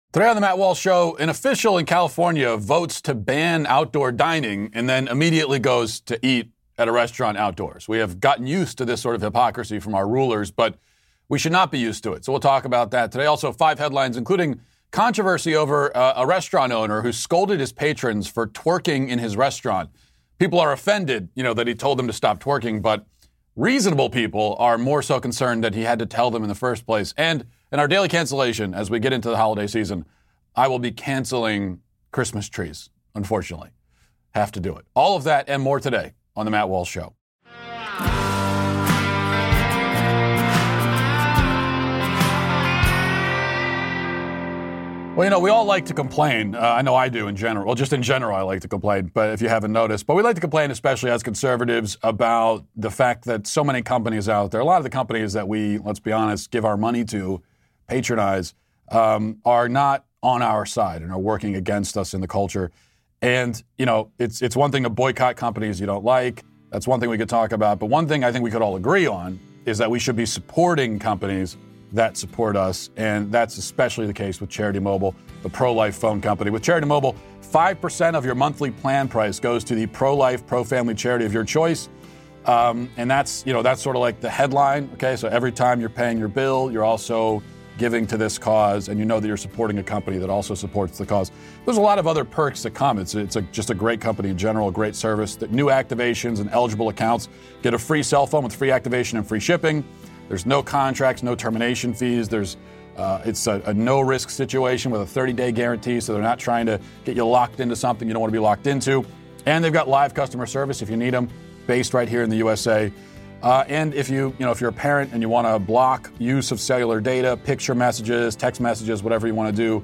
Today on the Matt Walsh Show, an official in California votes to ban outdoor dining and then immediately goes to eat at a restaurant outdoors. We have gotten used to this sort of hypocrisy from our rulers, but we should not be used to it. So we'll talk about that today. Also, 5 headlines, including controversy over a restaurant owner who scolded his patrons for twerking in his restaurant. People are offended, that he told them to stop twerking, but reasonable people are more so concerned that he had to tell them in the first place. And in our daily cancellation, as we get into the holiday season, I will be canceling Christmas trees, unfortunately. Have to do it. All of that and more today on the Matt Walsh Show. Well, we all like to complain. I know I do in general. Well, just in general, I like to complain, but if you haven't noticed. But we like to complain, especially as conservatives, about the fact that so many companies out there, a lot of the companies that we, let's be honest, give our money to, patronize, are not on our side and are working against us in the culture. And, it's one thing to boycott companies you don't like. That's one thing we could talk about. But one thing I think we could all agree on is that we should be supporting companies that support us, and that's especially the case with Charity Mobile, the pro-life phone company. With Charity Mobile, 5% of your monthly plan price goes to the pro-life, pro-family charity of your choice, and that's sort of like the headline, okay? So every time you're paying your bill, you're also giving to this cause, and you know that you're supporting a company that also supports the cause. There's a lot of other perks that come. It's just a great company in general, a great service. The new activations and eligible accounts get a free cell phone with free activation and free shipping. There's no contracts, no termination fees. It's a no-risk situation with a 30-day guarantee, so they're not trying to get you locked into something you don't want to be locked into. And they've got live customer service if you need them, based right here in the USA. And if you're a parent and you want to block use of cellular data, picture messages, text messages, whatever you want to do,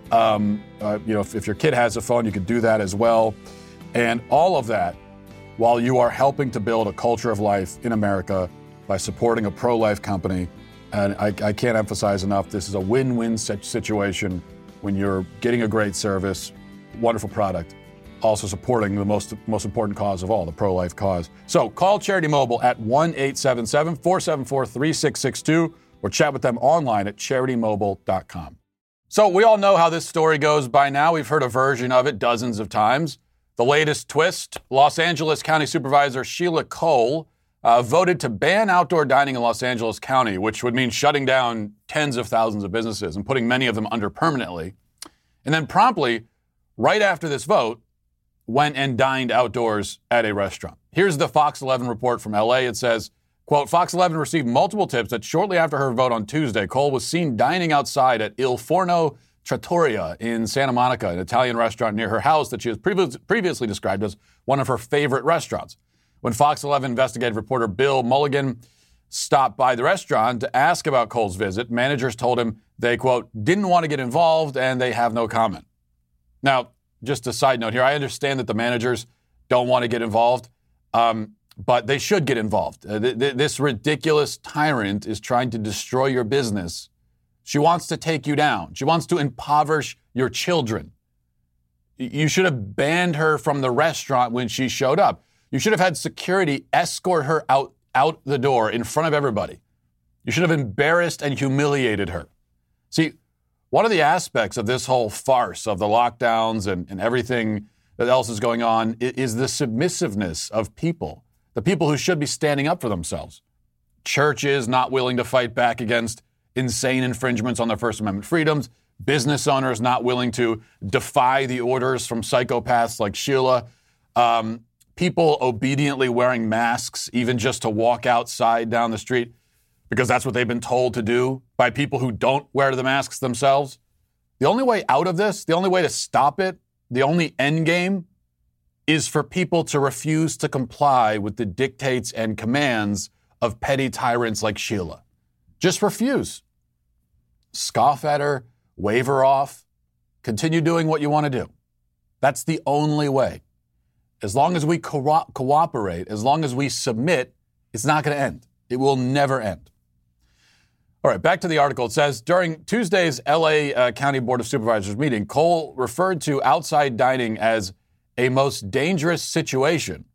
if your kid has a phone, you could do that as well. And all of that while you are helping to build a culture of life in America by supporting a pro-life company. And I can't emphasize enough, this is a win-win situation when you're getting a great service, wonderful product, also supporting the most important cause of all, the pro-life cause. So call Charity Mobile at 1-877-474-3662 or chat with them online at CharityMobile.com. So we all know how this story goes by now. We've heard a version of it dozens of times. The latest twist, Los Angeles County Supervisor Sheila Cole voted to ban outdoor dining in Los Angeles County, which would mean shutting down tens of thousands of businesses and putting many of them under permanently. And then promptly, right after this vote, went and dined outdoors at a restaurant. Here's the Fox 11 report from LA. It says, quote, Fox 11 received multiple tips that shortly after her vote on Tuesday, Cole was seen dining outside at Il Forno Trattoria in Santa Monica, an Italian restaurant near her house that she has previously described as one of her favorite restaurants. When Fox 11 investigative reporter Bill Mulligan stopped by the restaurant to ask about Cole's visit, managers told him they, quote, didn't want to get involved and they have no comment. Now, just a side note here, I understand that the managers don't want to get involved, but they should get involved. This ridiculous tyrant is trying to destroy your business. She wants to take you down. She wants to impoverish your children. You should have banned her from the restaurant when she showed up. You should have had security escort her out the door in front of everybody. You should have embarrassed and humiliated her. See, one of the aspects of this whole farce of the lockdowns and everything that else is going on is the submissiveness of people, the people who should be standing up for themselves. Churches not willing to fight back against insane infringements on their First Amendment freedoms, business owners not willing to defy the orders from psychopaths like Sheila, people obediently wearing masks, even just to walk outside down the street, because that's what they've been told to do by people who don't wear the masks themselves. The only way out of this, the only way to stop it, the only end game is for people to refuse to comply with the dictates and commands of petty tyrants like Sheila. Just refuse. Scoff at her, wave her off, continue doing what you want to do. That's the only way. As long as we cooperate, as long as we submit, it's not going to end. It will never end. All right, back to the article. It says, during Tuesday's LA County Board of Supervisors meeting, Cole referred to outside dining as a most dangerous situation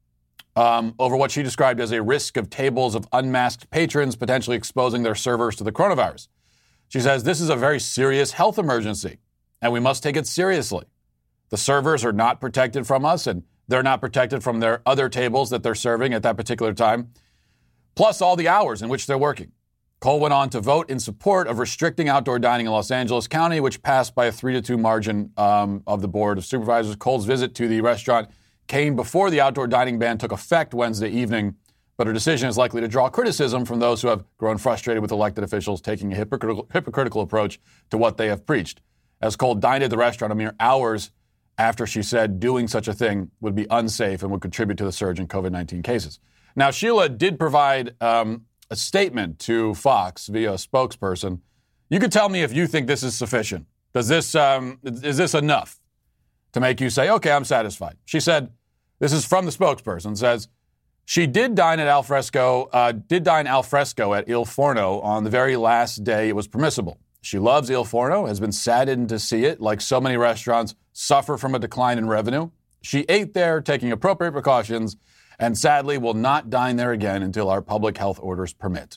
over what she described as a risk of tables of unmasked patrons potentially exposing their servers to the coronavirus. She says, this is a very serious health emergency, and we must take it seriously. The servers are not protected from us, and they're not protected from their other tables that they're serving at that particular time, plus all the hours in which they're working. Cole went on to vote in support of restricting outdoor dining in Los Angeles County, which passed by a 3-2 margin of the Board of Supervisors. Cole's visit to the restaurant came before the outdoor dining ban took effect Wednesday evening, but her decision is likely to draw criticism from those who have grown frustrated with elected officials taking a hypocritical approach to what they have preached. As Cole dined at the restaurant a mere hours after she said doing such a thing would be unsafe and would contribute to the surge in COVID-19 cases. Now, Sheila did provide a statement to Fox via a spokesperson. You can tell me if you think this is sufficient. Is this enough to make you say, okay, I'm satisfied? She said, this is from the spokesperson, says, she did dine al fresco at Il Forno on the very last day it was permissible. She loves Il Forno, has been saddened to see it, like so many restaurants, suffer from a decline in revenue. She ate there, taking appropriate precautions, and sadly will not dine there again until our public health orders permit.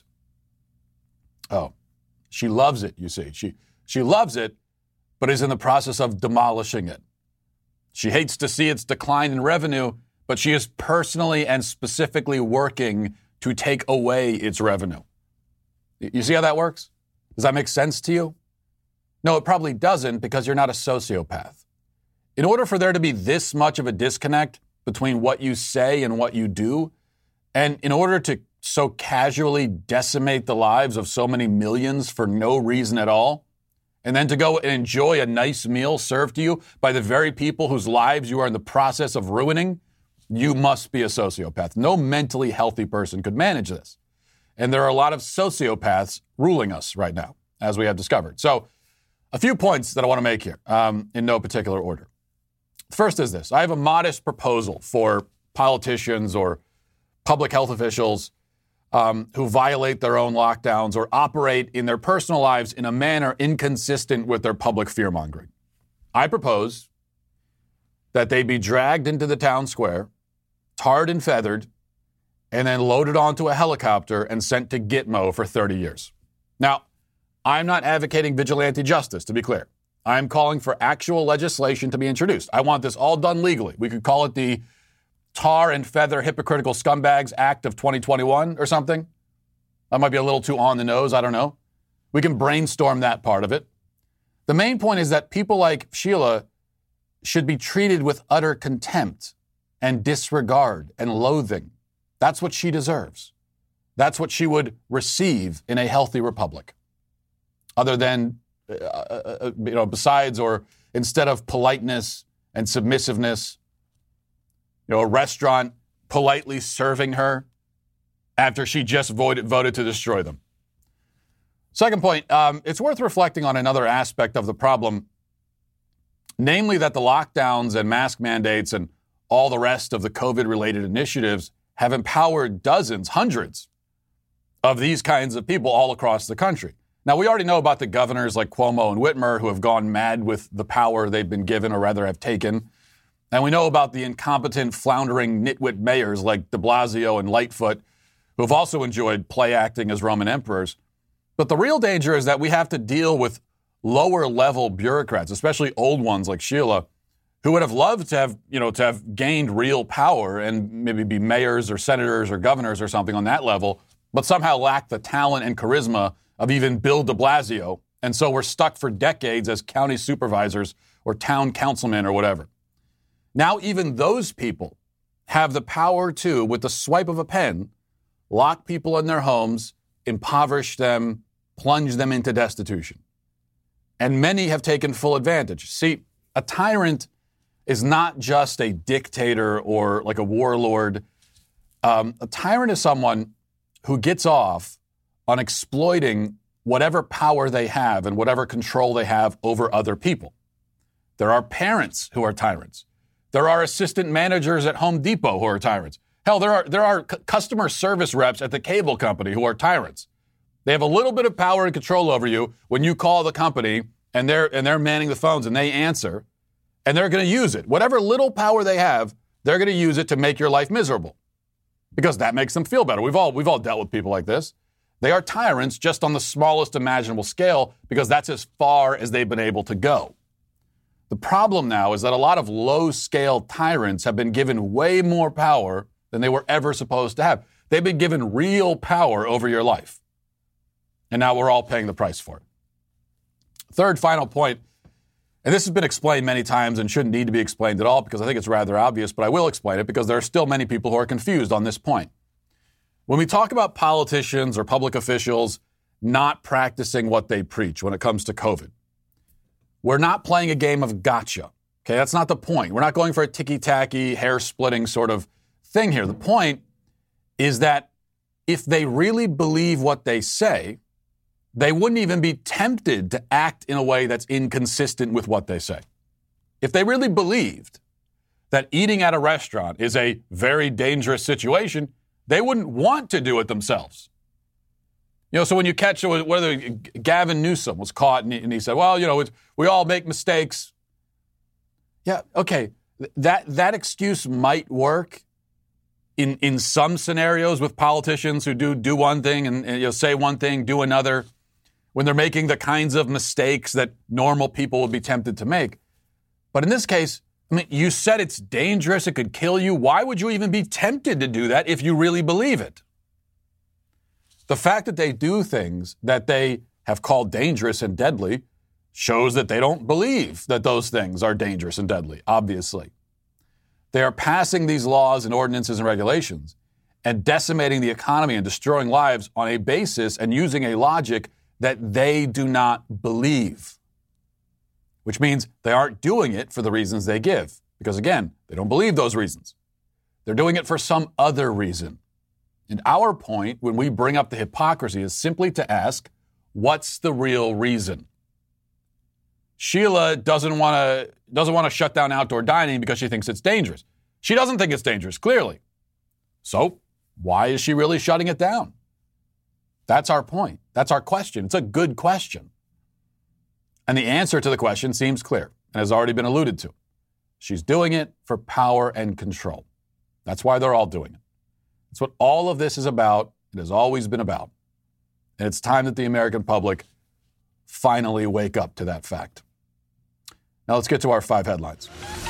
Oh, she loves it, you see. She loves it, but is in the process of demolishing it. She hates to see its decline in revenue, but she is personally and specifically working to take away its revenue. You see how that works? Does that make sense to you? No, it probably doesn't, because you're not a sociopath. In order for there to be this much of a disconnect between what you say and what you do, and in order to so casually decimate the lives of so many millions for no reason at all, and then to go and enjoy a nice meal served to you by the very people whose lives you are in the process of ruining, you must be a sociopath. No mentally healthy person could manage this. And there are a lot of sociopaths ruling us right now, as we have discovered. So a few points that I want to make here in no particular order. First is this. I have a modest proposal for politicians or public health officials who violate their own lockdowns or operate in their personal lives in a manner inconsistent with their public fear-mongering. I propose that they be dragged into the town square, tarred and feathered, and then loaded onto a helicopter and sent to Gitmo for 30 years. Now, I'm not advocating vigilante justice, to be clear. I'm calling for actual legislation to be introduced. I want this all done legally. We could call it the Tar and Feather Hypocritical Scumbags Act of 2021 or something. That might be a little too on the nose, I don't know. We can brainstorm that part of it. The main point is that people like Sheila should be treated with utter contempt and disregard and loathing. That's what she deserves. That's what she would receive in a healthy republic. Other than, besides or instead of politeness and submissiveness, a restaurant politely serving her after she just voted to destroy them. Second point, it's worth reflecting on another aspect of the problem, namely that the lockdowns and mask mandates and all the rest of the COVID-related initiatives have empowered dozens, hundreds of these kinds of people all across the country. Now, we already know about the governors like Cuomo and Whitmer who have gone mad with the power they've been given or rather have taken. And we know about the incompetent, floundering nitwit mayors like de Blasio and Lightfoot who have also enjoyed play acting as Roman emperors. But the real danger is that we have to deal with lower-level bureaucrats, especially old ones like Sheila, who would have loved to have gained real power and maybe be mayors or senators or governors or something on that level, but somehow lack the talent and charisma of even Bill de Blasio. And so we're stuck for decades as county supervisors or town councilmen or whatever. Now even those people have the power to, with the swipe of a pen, lock people in their homes, impoverish them, plunge them into destitution. And many have taken full advantage. See, a tyrant is not just a dictator or like a warlord. A tyrant is someone who gets off on exploiting whatever power they have and whatever control they have over other people. There are parents who are tyrants. There are assistant managers at Home Depot who are tyrants. Hell, there are customer service reps at the cable company who are tyrants. They have a little bit of power and control over you when you call the company and they're manning the phones and they answer, and they're going to use it. Whatever little power they have, they're going to use it to make your life miserable because that makes them feel better. We've all dealt with people like this. They are tyrants just on the smallest imaginable scale because that's as far as they've been able to go. The problem now is that a lot of low-scale tyrants have been given way more power than they were ever supposed to have. They've been given real power over your life. And now we're all paying the price for it. Third, final point, and this has been explained many times and shouldn't need to be explained at all because I think it's rather obvious, but I will explain it because there are still many people who are confused on this point. When we talk about politicians or public officials not practicing what they preach when it comes to COVID, we're not playing a game of gotcha. Okay, that's not the point. We're not going for a ticky-tacky, hair-splitting sort of thing here. The point is that if they really believe what they say, they wouldn't even be tempted to act in a way that's inconsistent with what they say. If they really believed that eating at a restaurant is a very dangerous situation, they wouldn't want to do it themselves. You know, so when you catch whether Gavin Newsom was caught and he said, well, you know, we all make mistakes. Yeah, okay, that excuse might work in some scenarios with politicians who do one thing and you know, say one thing, do another, when they're making the kinds of mistakes that normal people would be tempted to make. But in this case, I mean, you said it's dangerous, it could kill you. Why would you even be tempted to do that if you really believe it? The fact that they do things that they have called dangerous and deadly shows that they don't believe that those things are dangerous and deadly, obviously. They are passing these laws and ordinances and regulations and decimating the economy and destroying lives on a basis and using a logic that they do not believe, which means they aren't doing it for the reasons they give. Because again, they don't believe those reasons. They're doing it for some other reason. And our point when we bring up the hypocrisy is simply to ask, what's the real reason? Sheila doesn't want to shut down outdoor dining because she thinks it's dangerous. She doesn't think it's dangerous, clearly. So why is she really shutting it down? That's our point. That's our question. It's a good question. And the answer to the question seems clear and has already been alluded to. She's doing it for power and control. That's why they're all doing it. That's what all of this is about. It has always been about. And it's time that the American public finally wake up to that fact. Now let's get to our 5 headlines.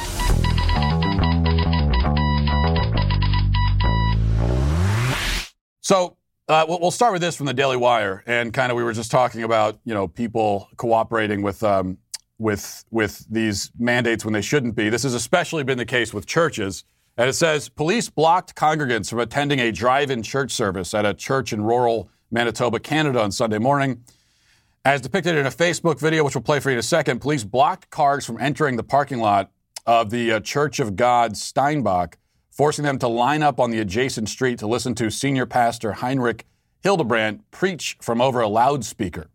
So we'll start with this from the Daily Wire, and kind of we were just talking about, you know, people cooperating with these mandates when they shouldn't be. This has especially been the case with churches. And it says, police blocked congregants from attending a drive-in church service at a church in rural Manitoba, Canada on Sunday morning. As depicted in a Facebook video, which we'll play for you in a second, police blocked cars from entering the parking lot of the Church of God Steinbach, forcing them to line up on the adjacent street to listen to senior pastor Heinrich Hildebrandt preach from over a loudspeaker.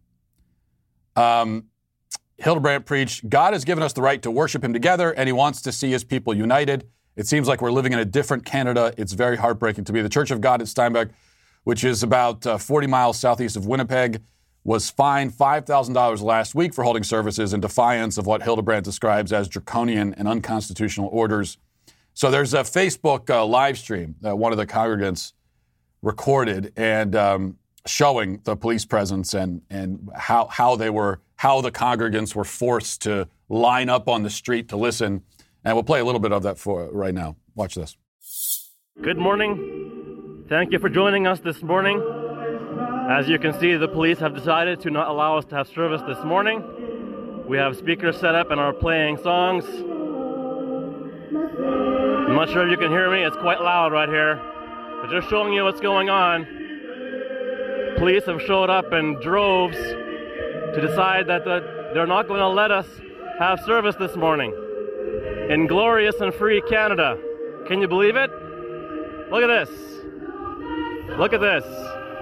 Hildebrandt preached, God has given us the right to worship him together, and he wants to see his people united. It seems like we're living in a different Canada. It's very heartbreaking to me. The Church of God at Steinbach, which is about 40 miles southeast of Winnipeg, was fined $5,000 last week for holding services in defiance of what Hildebrandt describes as draconian and unconstitutional orders. So there's a Facebook live stream that one of the congregants recorded and showing the police presence and how the congregants were forced to line up on the street to listen. And we'll play a little bit of that for right now. Watch this. Good morning. Thank you for joining us this morning. As you can see, the police have decided to not allow us to have service this morning. We have speakers set up and are playing songs. I'm not sure if you can hear me. It's quite loud right here. But just showing you what's going on. Police have showed up in droves to decide that they're not going to let us have service this morning in glorious and free Canada. Can you believe it? Look at this. Look at this.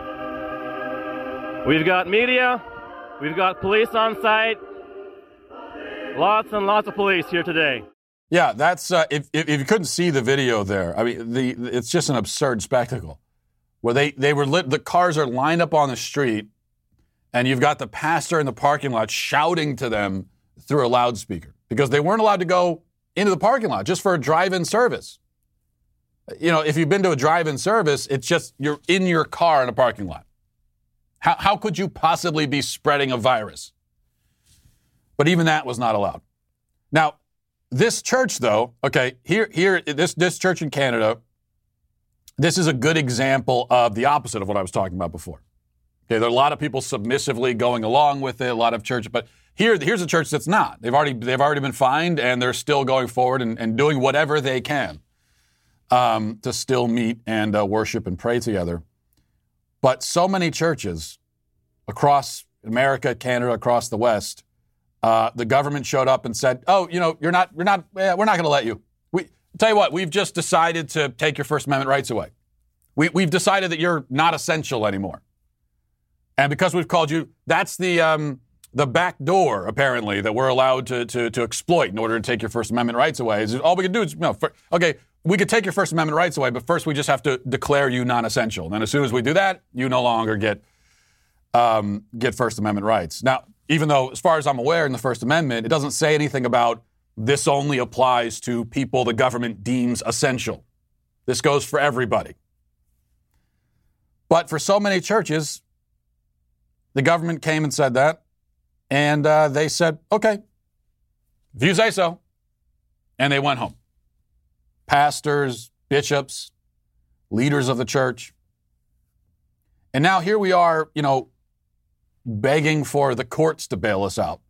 We've got media, we've got police on site, lots and lots of police here today. Yeah, that's if you couldn't see the video there, I mean, it's just an absurd spectacle where they were the cars are lined up on the street, and you've got the pastor in the parking lot shouting to them through a loudspeaker because they weren't allowed to go into the parking lot just for a drive-in service. You know, if you've been to a drive-in service, it's just you're in your car in a parking lot. How could you possibly be spreading a virus? But even that was not allowed. Now, this church, though, okay, this church in Canada, this is a good example of the opposite of what I was talking about before. Okay, there are a lot of people submissively going along with it, a lot of churches, but here's a church that's not. They've already been fined, and they're still going forward and doing whatever they can to still meet and worship and pray together. But so many churches across America, Canada, across the West, the government showed up and said, "Oh, we're not going to let you. Tell you what, we've just decided to take your First Amendment rights away. We've decided that you're not essential anymore, and because we've called you, that's the back door apparently that we're allowed to exploit in order to take your First Amendment rights away. Is all we can do is okay." We could take your First Amendment rights away, but first we just have to declare you non-essential. And then as soon as we do that, you no longer get First Amendment rights. Now, even though, as far as I'm aware, in the First Amendment, it doesn't say anything about this only applies to people the government deems essential. This goes for everybody. But for so many churches, the government came and said that, and they said, okay, if you say so, and they went home. Pastors, bishops, leaders of the church. And now here we are, begging for the courts to bail us out.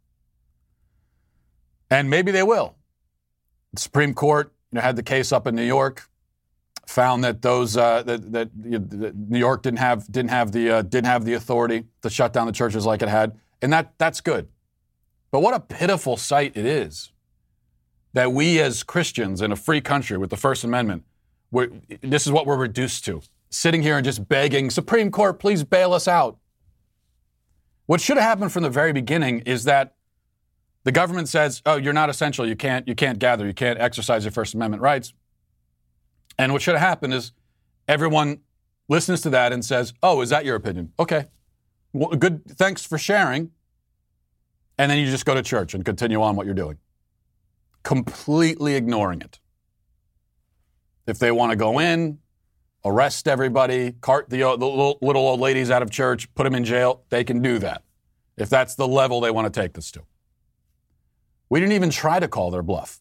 And maybe they will. The Supreme Court, had the case up in New York, found that that New York didn't have the authority to shut down the churches like it had, and that's good. But what a pitiful sight it is that we as Christians in a free country with the First Amendment, this is what we're reduced to, sitting here and just begging, Supreme Court, please bail us out. What should have happened from the very beginning is that the government says, oh, you're not essential, you can't gather, you can't exercise your First Amendment rights. And what should have happened is everyone listens to that and says, oh, is that your opinion? Okay, well, good, thanks for sharing. And then you just go to church and continue on what you're doing, completely ignoring it. If they want to go in, arrest everybody, cart the little old ladies out of church, put them in jail, they can do that, if that's the level they want to take this to. We didn't even try to call their bluff.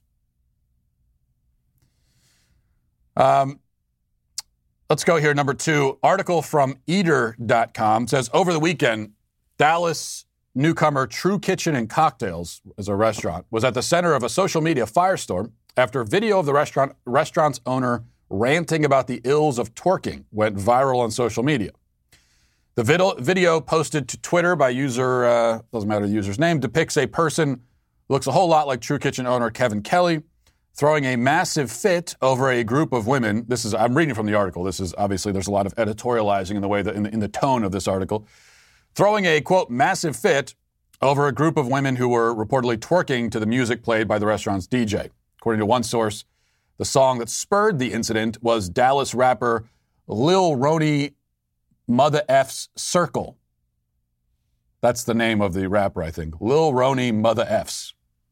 Let's go here. Number 2, article from Eater.com says, over the weekend, Dallas newcomer True Kitchen and Cocktails, as a restaurant, was at the center of a social media firestorm after video of the restaurant's owner ranting about the ills of twerking went viral on social media. The video posted to Twitter by user, doesn't matter the user's name, depicts a person who looks a whole lot like True Kitchen owner Kevin Kelly throwing a massive fit over a group of women. I'm reading from the article. This is obviously, there's a lot of editorializing in the way that in the tone of this article. Throwing a, quote, massive fit over a group of women who were reportedly twerking to the music played by the restaurant's DJ. According to one source, the song that spurred the incident was Dallas rapper Lil Roni Mother F's Circle. That's the name of the rapper, I think. Lil Roni Mother F's.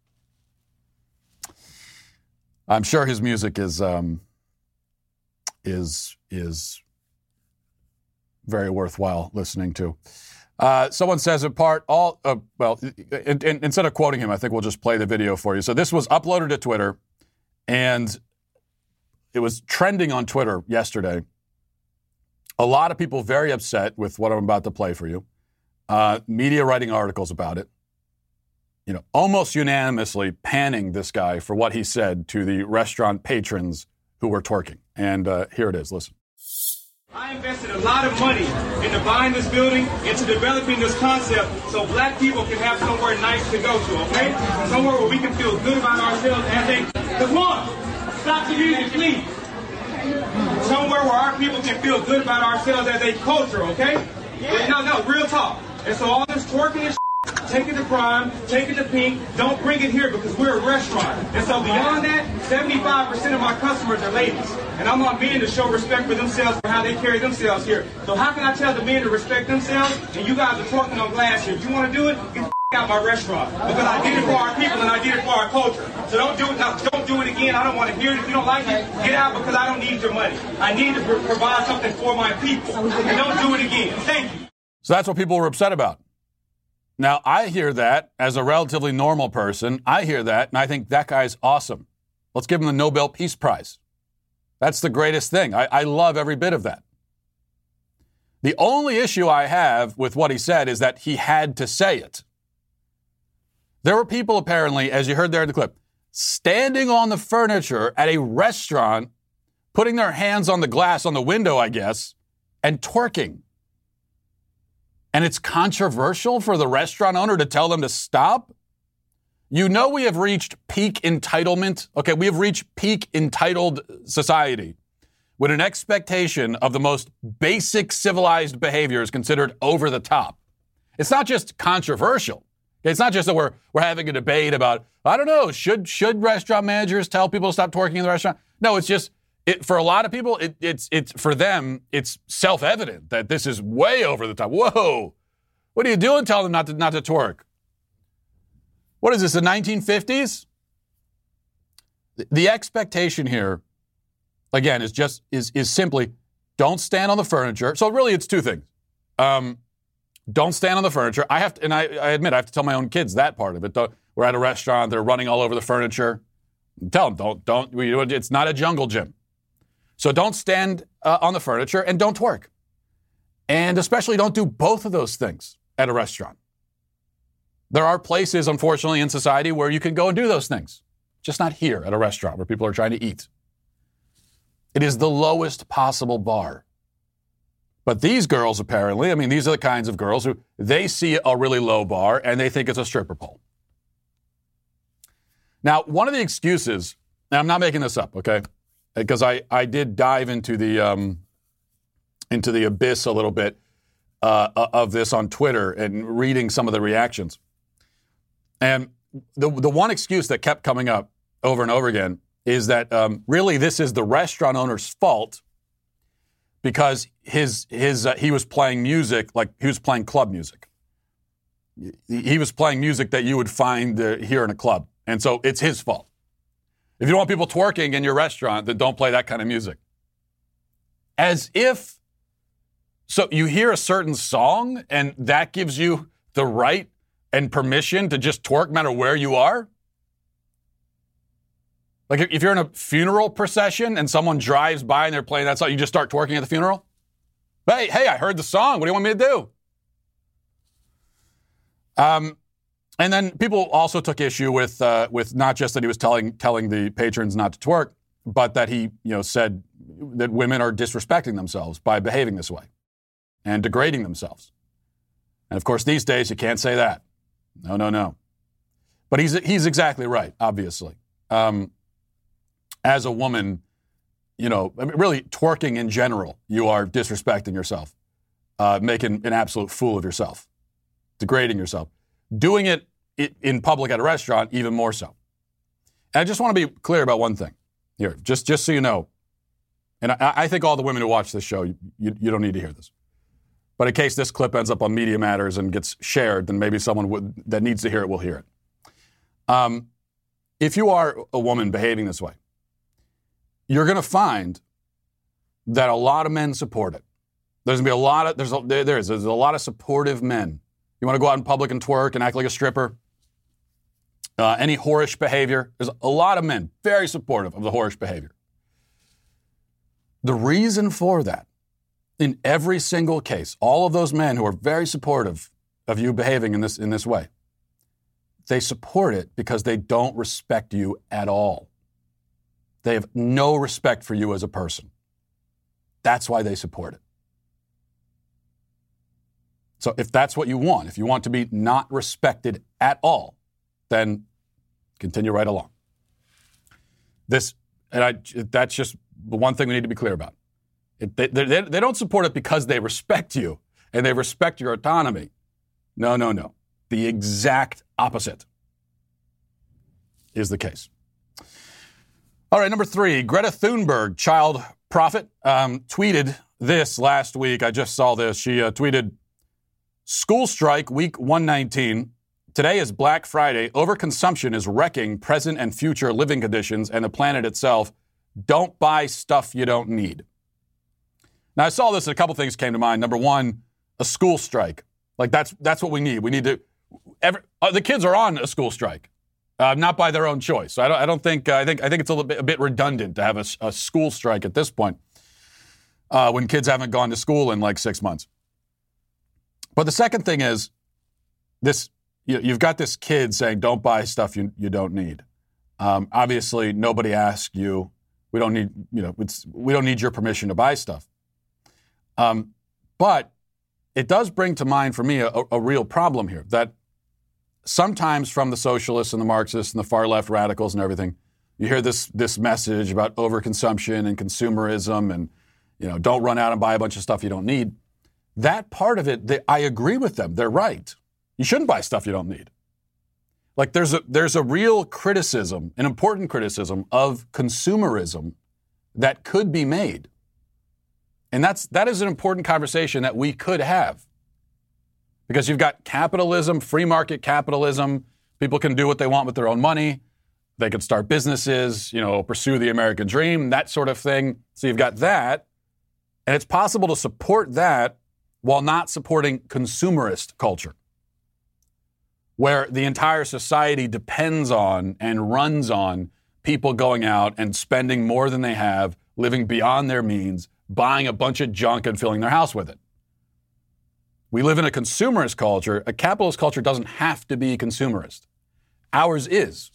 I'm sure his music is very worthwhile listening to. Someone says instead of quoting him, I think we'll just play the video for you. So this was uploaded to Twitter, and it was trending on Twitter yesterday. A lot of people very upset with what I'm about to play for you. Media writing articles about it. Almost unanimously panning this guy for what he said to the restaurant patrons who were twerking. And here it is. Listen. I invested a lot of money into buying this building, into developing this concept, so black people can have somewhere nice to go to, okay? Somewhere where we can feel good about ourselves as a... Come on! Stop the music, please! Somewhere where our people can feel good about ourselves as a culture, okay? Yeah. No, real talk. And so all this twerking and take it to Prime, take it to Pink, don't bring it here because we're a restaurant. And so beyond that, 75% of my customers are ladies. And I'm on men to show respect for themselves for how they carry themselves here. So how can I tell the men to respect themselves and you guys are twerking on glass here? If you want to do it, get the out my restaurant. Because I did it for our people and I did it for our culture. So don't do it now. Don't do it again. I don't want to hear it. If you don't like it, get out because I don't need your money. I need to provide something for my people. And don't do it again. Thank you. So that's what people were upset about. Now, I hear that as a relatively normal person. I hear that, and I think that guy's awesome. Let's give him the Nobel Peace Prize. That's the greatest thing. I love every bit of that. The only issue I have with what he said is that he had to say it. There were people apparently, as you heard there in the clip, standing on the furniture at a restaurant, putting their hands on the glass on the window, I guess, and twerking. And it's controversial for the restaurant owner to tell them to stop? You know we have reached peak entitlement. Okay, we have reached peak entitled society when an expectation of the most basic civilized behavior is considered over the top. It's not just controversial. It's not just that we're having a debate about, I don't know, should restaurant managers tell people to stop twerking in the restaurant? No, it's just, for a lot of people, it's for them, it's self-evident that this is way over the top. Whoa, what are you doing telling them not to twerk? What is this, the 1950s? The expectation here, again, is simply don't stand on the furniture. So really it's two things. Don't stand on the furniture. I admit I have to tell my own kids that part of it. We're at a restaurant, they're running all over the furniture. Tell them, it's not a jungle gym. So don't stand on the furniture and don't twerk. And especially don't do both of those things at a restaurant. There are places, unfortunately, in society where you can go and do those things. Just not here at a restaurant where people are trying to eat. It is the lowest possible bar. But these girls, apparently, these are the kinds of girls who, they see a really low bar and they think it's a stripper pole. Now, one of the excuses, and I'm not making this up, okay? Because I did dive into the abyss a little bit of this on Twitter and reading some of the reactions. And the one excuse that kept coming up over and over again is that really this is the restaurant owner's fault because he was playing music, like he was playing club music. He was playing music that you would find here in a club. And so it's his fault. If you don't want people twerking in your restaurant, then don't play that kind of music. As if, so you hear a certain song and that gives you the right and permission to just twerk no matter where you are? Like if you're in a funeral procession and someone drives by and they're playing that song, you just start twerking at the funeral? Hey, I heard the song. What do you want me to do? And then people also took issue with not just that he was telling the patrons not to twerk, but that he said that women are disrespecting themselves by behaving this way and degrading themselves. And of course, these days you can't say that. No. But he's exactly right. Obviously, as a woman, really twerking in general, you are disrespecting yourself, making an absolute fool of yourself, degrading yourself. Doing it in public at a restaurant, even more so. And I just want to be clear about one thing here, just so you know. And I think all the women who watch this show, you don't need to hear this. But in case this clip ends up on Media Matters and gets shared, then maybe someone that needs to hear it will hear it. If you are a woman behaving this way, you're going to find that a lot of men support it. There's going to be a lot of supportive men. You want to go out in public and twerk and act like a stripper? Any whorish behavior? There's a lot of men very supportive of the whorish behavior. The reason for that, in every single case, all of those men who are very supportive of you behaving in this way, they support it because they don't respect you at all. They have no respect for you as a person. That's why they support it. So if that's what you want, if you want to be not respected at all, then continue right along. That's just the one thing we need to be clear about. They don't support it because they respect you and they respect your autonomy. No. The exact opposite is the case. All right, number 3, Greta Thunberg, child prophet, tweeted this last week. I just saw this. She tweeted, "School strike week 119. Today is Black Friday. Overconsumption is wrecking present and future living conditions and the planet itself. Don't buy stuff you don't need." Now, I saw this and a couple things came to mind. Number one, a school strike. Like that's what we need. We need to. The kids are on a school strike, not by their own choice. So I don't think. I think it's a bit redundant to have a school strike at this point when kids haven't gone to school in like 6 months. But the second thing is this: you've got this kid saying, "Don't buy stuff you don't need." Obviously, nobody asked you. We don't need we don't need your permission to buy stuff. But it does bring to mind for me a real problem here, that sometimes from the socialists and the Marxists and the far left radicals and everything, you hear this message about overconsumption and consumerism and, don't run out and buy a bunch of stuff you don't need. That part of it, I agree with them. They're right. You shouldn't buy stuff you don't need. Like there's a real criticism, an important criticism of consumerism that could be made. And that is an important conversation that we could have. Because you've got capitalism, free market capitalism. People can do what they want with their own money. They can start businesses, pursue the American dream, that sort of thing. So you've got that. And it's possible to support that while not supporting consumerist culture, where the entire society depends on and runs on people going out and spending more than they have, living beyond their means, buying a bunch of junk and filling their house with it. We live in a consumerist culture. A capitalist culture doesn't have to be consumerist. Ours is.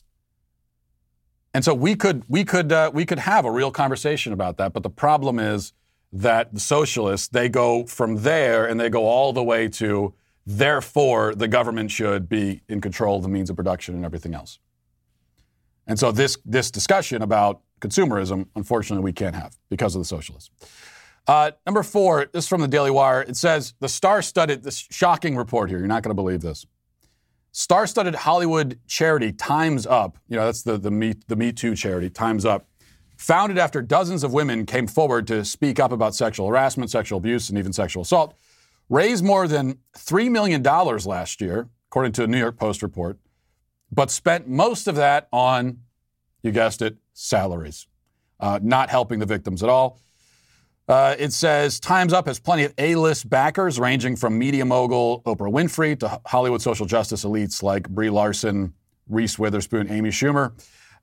And so we could have a real conversation about that. But the problem is that the socialists, they go from there and they go all the way to, therefore, the government should be in control of the means of production and everything else. And so this discussion about consumerism, unfortunately, we can't have because of the socialists. Number 4, this is from the Daily Wire. It says, the star-studded, this shocking report here, you're not going to believe this. Star-studded Hollywood charity Time's Up, that's the Me Too charity, Time's Up, founded after dozens of women came forward to speak up about sexual harassment, sexual abuse, and even sexual assault, raised more than $3 million last year, according to a New York Post report, but spent most of that on, you guessed it, salaries, not helping the victims at all. It says Time's Up has plenty of A-list backers, ranging from media mogul Oprah Winfrey to Hollywood social justice elites like Brie Larson, Reese Witherspoon, Amy Schumer.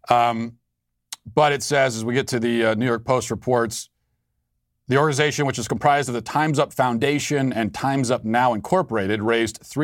But it says, as we get to the New York Post reports, the organization, which is comprised of the Time's Up Foundation and Time's Up Now Incorporated, raised about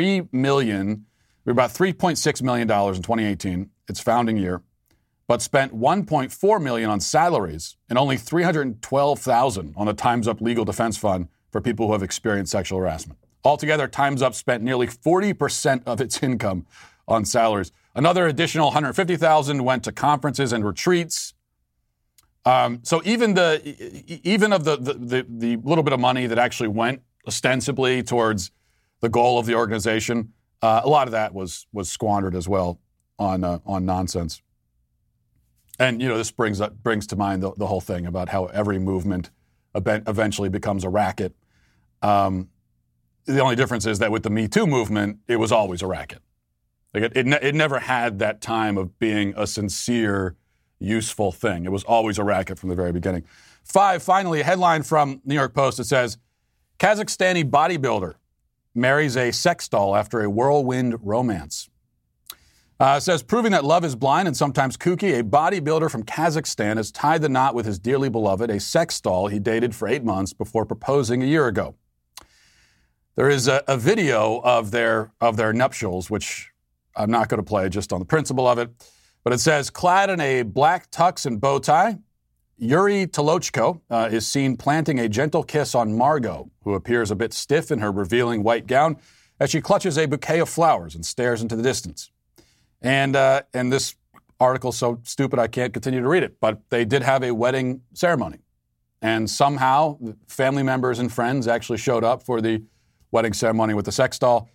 $3.6 million in 2018, its founding year, but spent $1.4 million on salaries and only $312,000 on the Time's Up Legal Defense Fund for people who have experienced sexual harassment. Altogether, Time's Up spent nearly 40% of its income on salaries. Another additional $150,000 went to conferences and retreats. So even of the little bit of money that actually went ostensibly towards the goal of the organization, a lot of that was squandered as well on nonsense. And this brings to mind the whole thing about how every movement eventually becomes a racket. The only difference is that with the Me Too movement, it was always a racket. Like it never had that time of being a sincere, useful thing. It was always a racket from the very beginning. 5, finally, a headline from New York Post. It says, Kazakhstani bodybuilder marries a sex doll after a whirlwind romance. It says, proving that love is blind and sometimes kooky, a bodybuilder from Kazakhstan has tied the knot with his dearly beloved, a sex doll he dated for 8 months before proposing a year ago. There is a video of their nuptials, which I'm not going to play just on the principle of it. But it says, clad in a black tux and bow tie, Yuri Tolochko is seen planting a gentle kiss on Margot, who appears a bit stiff in her revealing white gown as she clutches a bouquet of flowers and stares into the distance. And this article's so stupid I can't continue to read it, but they did have a wedding ceremony. And somehow family members and friends actually showed up for the wedding ceremony with the sex doll.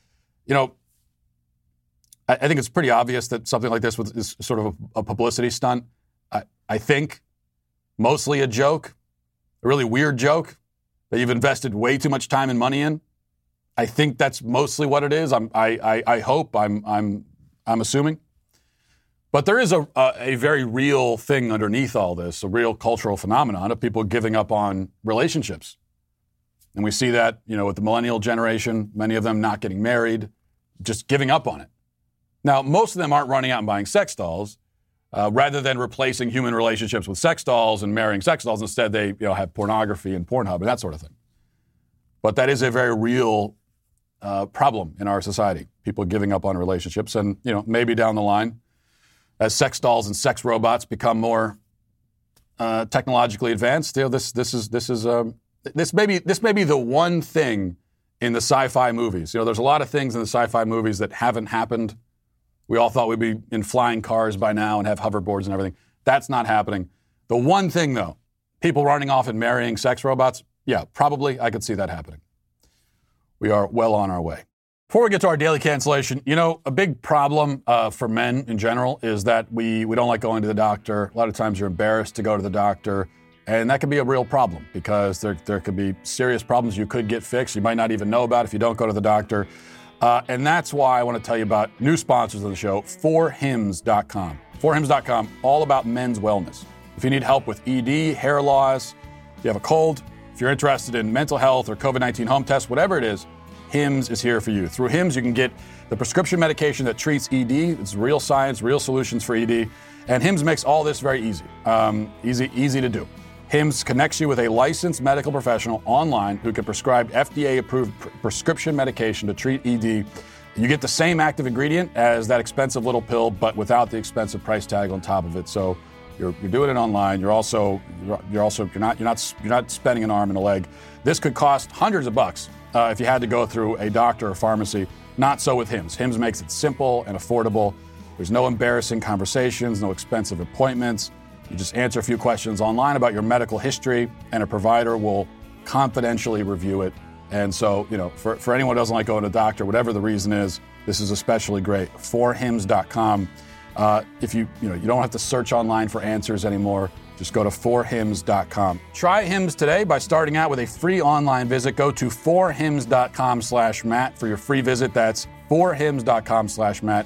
I think it's pretty obvious that something like this is sort of a publicity stunt. I think mostly a joke, a really weird joke that you've invested way too much time and money in. I think that's mostly what it is. I hope. I'm assuming. But there is a very real thing underneath all this, a real cultural phenomenon of people giving up on relationships. And we see that, with the millennial generation, many of them not getting married, just giving up on it. Now, most of them aren't running out and buying sex dolls. Rather than replacing human relationships with sex dolls and marrying sex dolls, instead they have pornography and Pornhub and that sort of thing. But that is a very real problem in our society. People giving up on relationships, and maybe down the line, as sex dolls and sex robots become more technologically advanced, this may be the one thing in the sci-fi movies. There's a lot of things in the sci-fi movies that haven't happened. We all thought we'd be in flying cars by now and have hoverboards and everything. That's not happening. The one thing, though, people running off and marrying sex robots, yeah, probably I could see that happening. We are well on our way. Before we get to our daily cancellation, a big problem for men in general is that we don't like going to the doctor. A lot of times you're embarrassed to go to the doctor, and that could be a real problem because there could be serious problems you could get fixed. You might not even know about if you don't go to the doctor. And that's why I want to tell you about new sponsors of the show, 4hims.com. 4hims.com, all about men's wellness. If you need help with ED, hair loss, if you have a cold, if you're interested in mental health or COVID-19 home tests, whatever it is, Hims is here for you. Through Hims, you can get the prescription medication that treats ED. It's real science, real solutions for ED. And Hims makes all this very easy. Easy to do. Hims connects you with a licensed medical professional online who can prescribe FDA-approved prescription medication to treat ED. You get the same active ingredient as that expensive little pill, but without the expensive price tag on top of it. So you're doing it online. You're not spending an arm and a leg. This could cost hundreds of bucks if you had to go through a doctor or pharmacy. Not so with Hims. Hims makes it simple and affordable. There's no embarrassing conversations, no expensive appointments. You just answer a few questions online about your medical history, and a provider will confidentially review it. And so, for anyone who doesn't like going to the doctor, whatever the reason is, this is especially great. 4hims.com. If you don't have to search online for answers anymore, just go to 4hims.com. Try Hims today by starting out with a free online visit. Go to 4hims.com/Matt for your free visit. That's 4hims.com/Matt,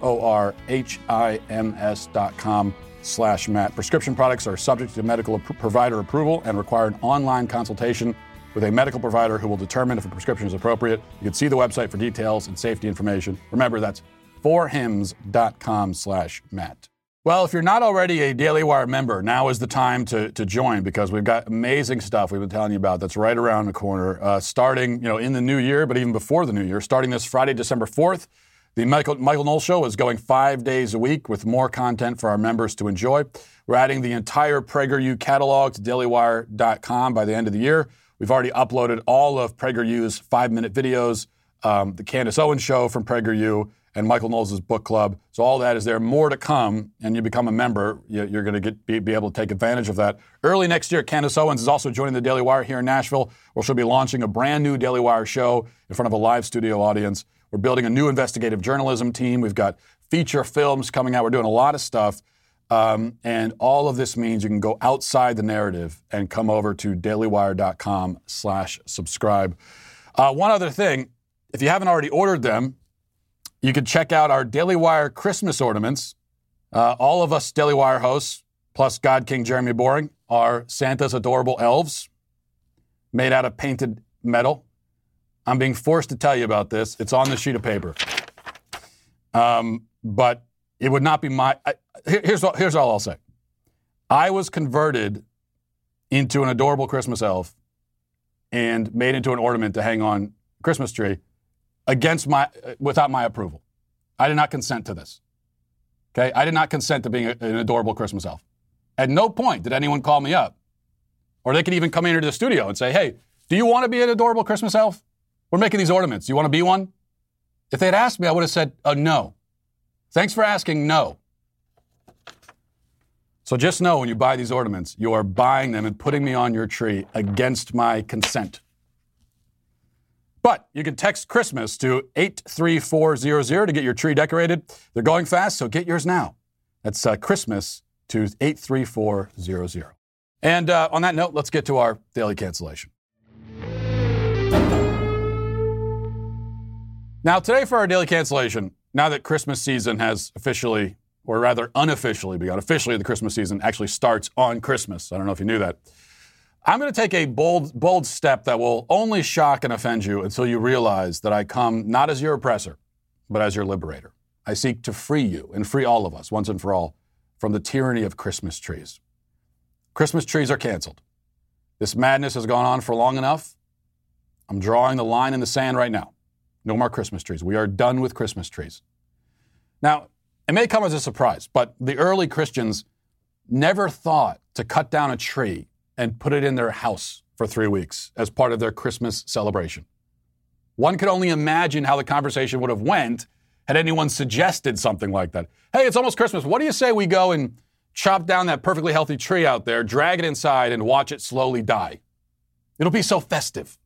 FORHIMS.com/Matt. Prescription products are subject to medical provider approval and require an online consultation with a medical provider who will determine if a prescription is appropriate. You can see the website for details and safety information. Remember, that's 4hims.com/Matt. Well, if you're not already a Daily Wire member, now is the time to join, because we've got amazing stuff we've been telling you about that's right around the corner, starting in the new year, but even before the new year. Starting this Friday, December 4th, the Michael Knowles Show is going 5 days a week with more content for our members to enjoy. We're adding the entire PragerU catalog to dailywire.com by the end of the year. We've already uploaded all of PragerU's 5-minute videos, the Candace Owens Show from PragerU, and Michael Knowles' book club. So all that is there. More to come, and you become a member. You're going to be able to take advantage of that. Early next year, Candace Owens is also joining the Daily Wire here in Nashville, where she'll be launching a brand new Daily Wire show in front of a live studio audience. We're building a new investigative journalism team. We've got feature films coming out. We're doing a lot of stuff. And all of this means you can go outside the narrative and come over to dailywire.com/subscribe. One other thing, if you haven't already ordered them, you can check out our Daily Wire Christmas ornaments. All of us Daily Wire hosts, plus God King Jeremy Boring, are Santa's adorable elves made out of painted metal. I'm being forced to tell you about this. It's on the sheet of paper. But it would not be my... Here's all I'll say. I was converted into an adorable Christmas elf and made into an ornament to hang on a Christmas tree without my approval. I did not consent to this. Okay? I did not consent to being an adorable Christmas elf. At no point did anyone call me up. Or they could even come into the studio and say, hey, do you want to be an adorable Christmas elf? We're making these ornaments. Do you want to be one? If they had asked me, I would have said, no. Thanks for asking, no. So just know when you buy these ornaments, you are buying them and putting me on your tree against my consent. But you can text Christmas to 83400 to get your tree decorated. They're going fast, so get yours now. That's Christmas to 83400. And on that note, let's get to our daily cancellation. Now, today for our daily cancellation, now that Christmas season has officially, or rather unofficially begun, officially the Christmas season actually starts on Christmas. I don't know if you knew that. I'm going to take a bold step that will only shock and offend you until you realize that I come not as your oppressor, but as your liberator. I seek to free you and free all of us, once and for all, from the tyranny of Christmas trees. Christmas trees are canceled. This madness has gone on for long enough. I'm drawing the line in the sand right now. No more Christmas trees. We are done with Christmas trees. Now, it may come as a surprise, but the early Christians never thought to cut down a tree and put it in their house for 3 weeks as part of their Christmas celebration. One could only imagine how the conversation would have went had anyone suggested something like that. Hey, it's almost Christmas. What do you say we go and chop down that perfectly healthy tree out there, drag it inside, and watch it slowly die? It'll be so festive.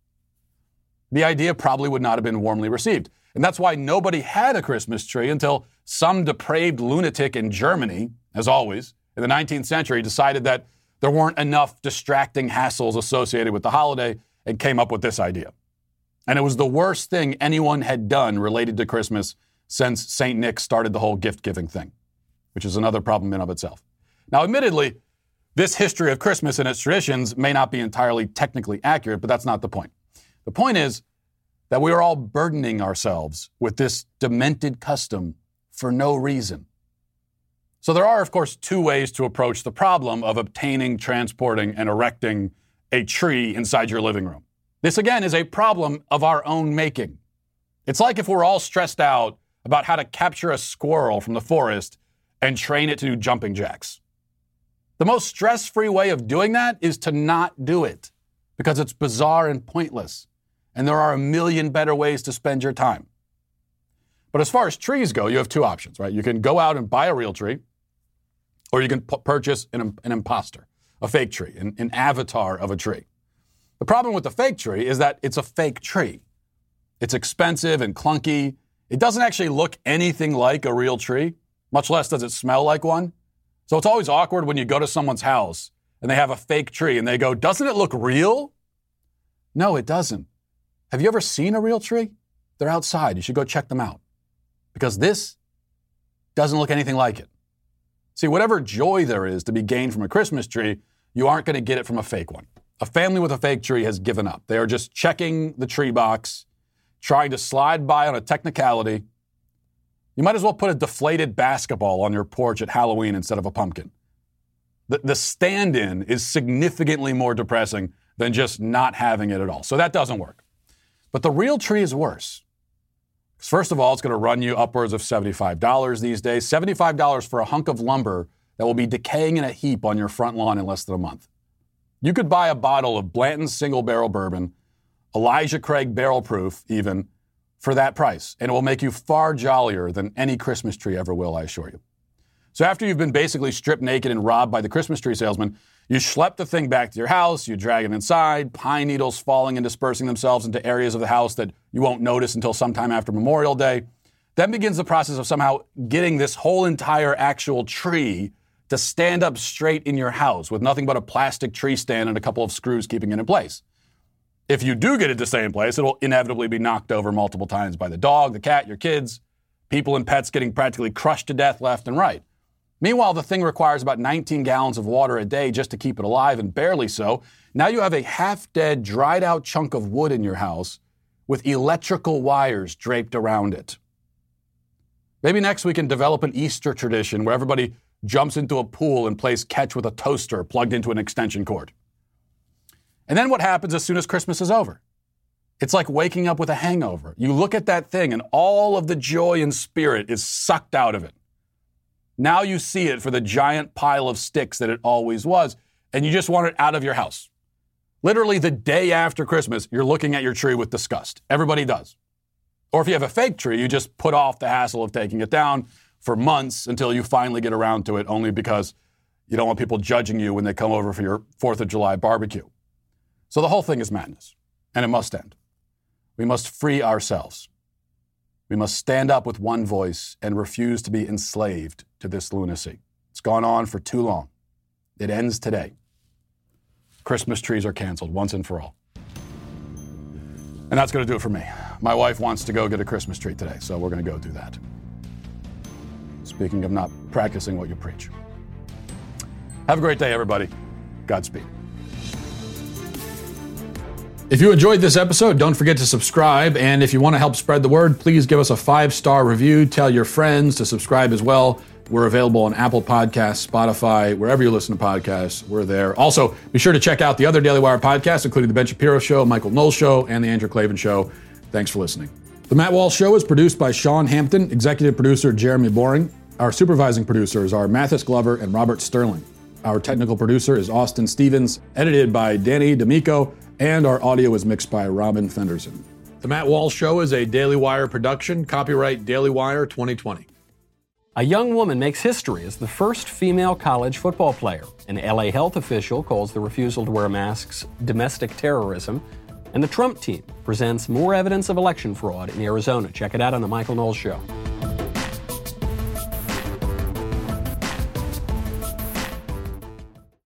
The idea probably would not have been warmly received. And that's why nobody had a Christmas tree until some depraved lunatic in Germany, as always, in the 19th century decided that there weren't enough distracting hassles associated with the holiday and came up with this idea. And it was the worst thing anyone had done related to Christmas since St. Nick started the whole gift-giving thing, which is another problem in of itself. Now, admittedly, this history of Christmas and its traditions may not be entirely technically accurate, but that's not the point. The point is that we are all burdening ourselves with this demented custom for no reason. So there are, of course, two ways to approach the problem of obtaining, transporting, and erecting a tree inside your living room. This, again, is a problem of our own making. It's like if we're all stressed out about how to capture a squirrel from the forest and train it to do jumping jacks. The most stress-free way of doing that is to not do it because it's bizarre and pointless, and there are a million better ways to spend your time. But as far as trees go, you have two options, right? You can go out and buy a real tree, or you can purchase an imposter, a fake tree, an avatar of a tree. The problem with the fake tree is that it's a fake tree. It's expensive and clunky. It doesn't actually look anything like a real tree, much less does it smell like one. So it's always awkward when you go to someone's house and they have a fake tree and they go, "Doesn't it look real?" No, it doesn't. Have you ever seen a real tree? They're outside. You should go check them out. Because this doesn't look anything like it. See, whatever joy there is to be gained from a Christmas tree, you aren't going to get it from a fake one. A family with a fake tree has given up. They are just checking the tree box, trying to slide by on a technicality. You might as well put a deflated basketball on your porch at Halloween instead of a pumpkin. The stand-in is significantly more depressing than just not having it at all. So that doesn't work. But the real tree is worse. First of all, it's going to run you upwards of $75 these days. $75 for a hunk of lumber that will be decaying in a heap on your front lawn in less than a month. You could buy a bottle of Blanton's Single Barrel Bourbon, Elijah Craig Barrel Proof even, for that price. And it will make you far jollier than any Christmas tree ever will, I assure you. So after you've been basically stripped naked and robbed by the Christmas tree salesman, you schlep the thing back to your house, you drag it inside, pine needles falling and dispersing themselves into areas of the house that you won't notice until sometime after Memorial Day. Then begins the process of somehow getting this whole entire actual tree to stand up straight in your house with nothing but a plastic tree stand and a couple of screws keeping it in place. If you do get it to stay in place, it'll inevitably be knocked over multiple times by the dog, the cat, your kids, people and pets getting practically crushed to death left and right. Meanwhile, the thing requires about 19 gallons of water a day just to keep it alive, and barely so. Now you have a half-dead, dried-out chunk of wood in your house with electrical wires draped around it. Maybe next we can develop an Easter tradition where everybody jumps into a pool and plays catch with a toaster plugged into an extension cord. And then what happens as soon as Christmas is over? It's like waking up with a hangover. You look at that thing and all of the joy and spirit is sucked out of it. Now you see it for the giant pile of sticks that it always was, and you just want it out of your house. Literally the day after Christmas, you're looking at your tree with disgust. Everybody does. Or if you have a fake tree, you just put off the hassle of taking it down for months until you finally get around to it, only because you don't want people judging you when they come over for your 4th of July barbecue. So the whole thing is madness, and it must end. We must free ourselves. We must stand up with one voice and refuse to be enslaved to this lunacy. It's gone on for too long. It ends today. Christmas trees are canceled once and for all. And that's going to do it for me. My wife wants to go get a Christmas tree today, so we're going to go do that. Speaking of not practicing what you preach. Have a great day, everybody. Godspeed. If you enjoyed this episode, don't forget to subscribe. And if you want to help spread the word, please give us a 5-star review. Tell your friends to subscribe as well. We're available on Apple Podcasts, Spotify, wherever you listen to podcasts, we're there. Also, be sure to check out the other Daily Wire podcasts, including The Ben Shapiro Show, Michael Knowles Show, and The Andrew Klavan Show. Thanks for listening. The Matt Walsh Show is produced by Sean Hampton, executive producer Jeremy Boring. Our supervising producers are Mathis Glover and Robert Sterling. Our technical producer is Austin Stevens, edited by Danny D'Amico, and our audio is mixed by Robin Fenderson. The Matt Walsh Show is a Daily Wire production, copyright Daily Wire 2020. A young woman makes history as the first female college football player. An LA health official calls the refusal to wear masks domestic terrorism. And the Trump team presents more evidence of election fraud in Arizona. Check it out on The Michael Knowles Show.